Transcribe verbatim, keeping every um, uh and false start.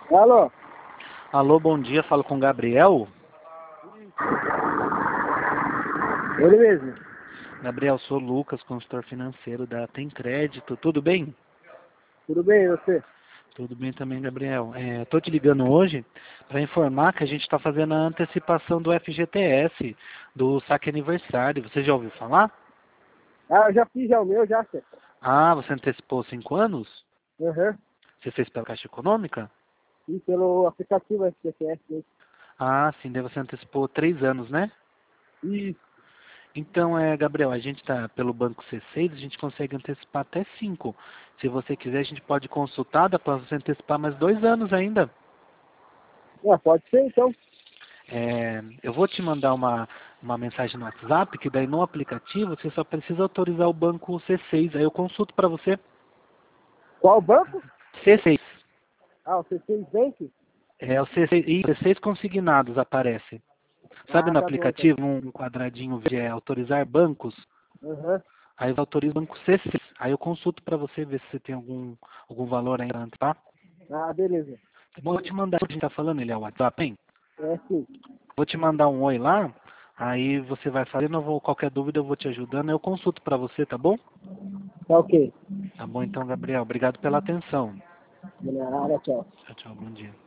Alô? Alô, bom dia, falo com o Gabriel. Ele mesmo. Gabriel, sou Lucas, consultor financeiro da Tem Crédito, tudo bem? Tudo bem, e você? Tudo bem também, Gabriel. Estou te ligando hoje para informar que a gente está fazendo a antecipação do F G T S, do saque aniversário. Você já ouviu falar? Ah, eu já fiz já o meu, já, chefe. Ah, você antecipou cinco anos? Aham. Você fez pela Caixa Econômica? E pelo aplicativo F G T S. Né? Ah, sim, daí você antecipou três anos, né? Isso. Então, é, Gabriel, a gente está pelo Banco C seis, a gente consegue antecipar até cinco. Se você quiser, a gente pode consultar, dá para você antecipar mais dois anos ainda. Ah, pode ser, então. É, eu vou te mandar uma, uma mensagem no WhatsApp, que daí no aplicativo você só precisa autorizar o banco C seis, aí eu consulto para você. Qual banco? C seis. Ah, o C seis Bank? É o C seis, e C seis consignados aparece. Sabe Ah, no tá bom, então. aplicativo um quadradinho de é, autorizar bancos? Aham. Aí eu autorizo o banco C seis. Aí eu consulto para você ver se você tem algum, algum valor ainda antes, tá? Ah, beleza. Tá bom, eu vou te mandar o que a gente tá falando, ele é o WhatsApp, hein? É, sim. Vou te mandar um oi lá, aí você vai fazendo, eu vou, qualquer dúvida eu vou te ajudando, eu consulto para você, tá bom? Tá ok. Tá bom então, Gabriel. Obrigado pela atenção. De nada, tchau. Tchau, tchau. Bom dia.